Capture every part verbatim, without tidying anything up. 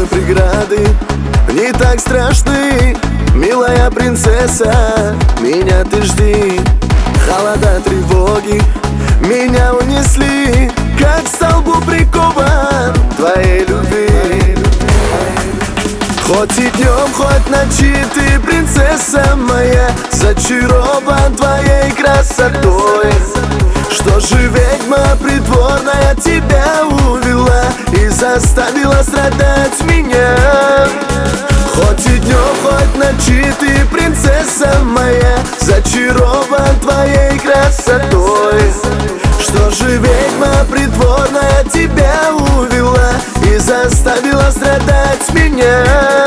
преграды не так страшны. Милая принцесса, меня ты жди. Холода, тревоги меня унесли, как к столбу прикован твоей любви. Хоть и днем, хоть ночи, ты, принцесса моя, зачарован твоей красотой. Что же ведьма притворная тебя увела и заставила страдать меня? Хоть и днем, хоть ночи, ты, принцесса моя, зачарован твоей красотой. Что же ведьма притворная тебя увела и заставила страдать меня?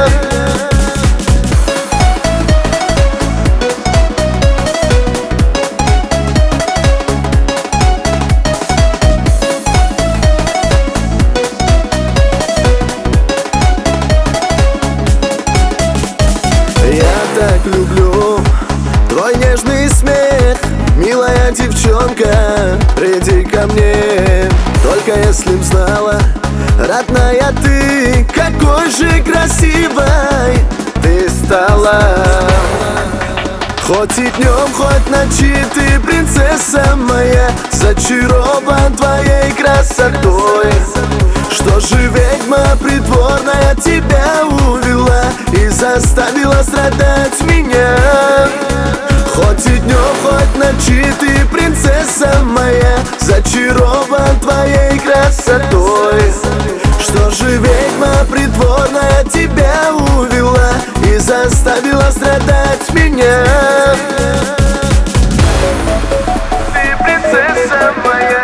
Так люблю твой нежный смех, милая девчонка, приди ко мне. Только если б знала, родная ты, какой же красивой ты стала. Хоть и днем, хоть ночи, ты, принцесса моя, зачарован твоей красотой. Что же ведьма притворная тебя увела и заставила страдать меня? Хоть и днем, хоть ночи, ты, принцесса моя, зачарован твоей красотой. Что же ведьма притворная тебя увела и заставила страдать меня? Ты, принцесса моя,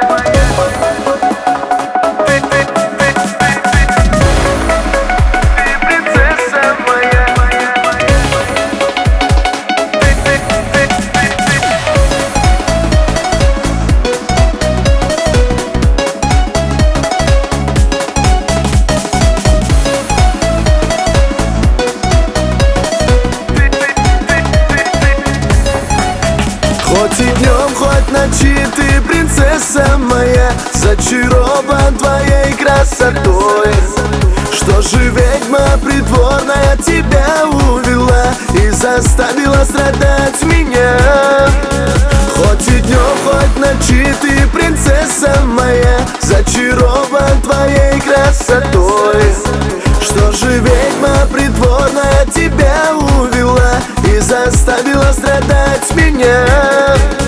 хоть и днем, хоть ночи, ты, принцесса моя, зачарован твоей красотой. Что же ведьма притворная тебя увела и заставила страдать меня? Хоть и днем, хоть ночи, ты, принцесса моя, зачарован твоей красотой. Что же ведьма притворная тебя увела и заставила страдать меня?